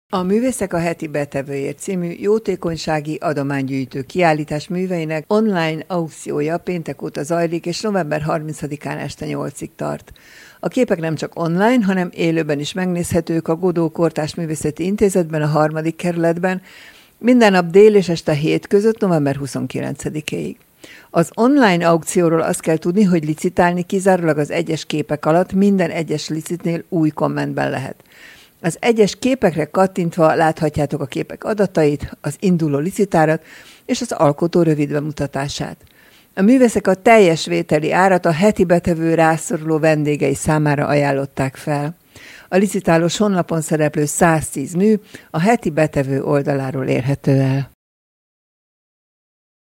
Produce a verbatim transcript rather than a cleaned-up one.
A Művészek a heti betevőért című jótékonysági adománygyűjtő kiállítás műveinek online aukciója péntek óta zajlik, és november harmincadikán este nyolcig tart. A képek nem csak online, hanem élőben is megnézhetők a Godó Kortárs Művészeti Intézetben, a harmadik kerületben, minden nap dél és este hét között november huszonkilencedikéig. Az online aukcióról azt kell tudni, hogy licitálni kizárólag az egyes képek alatt minden egyes licitnél új kommentben lehet. Az egyes képekre kattintva láthatjátok a képek adatait, az induló licitárat és az alkotó rövid bemutatását. A művészek a teljes vételi árat a heti betevő rászoruló vendégei számára ajánlották fel. A licitálós honlapon szereplő száztíz mű a heti betevő oldaláról érhető el.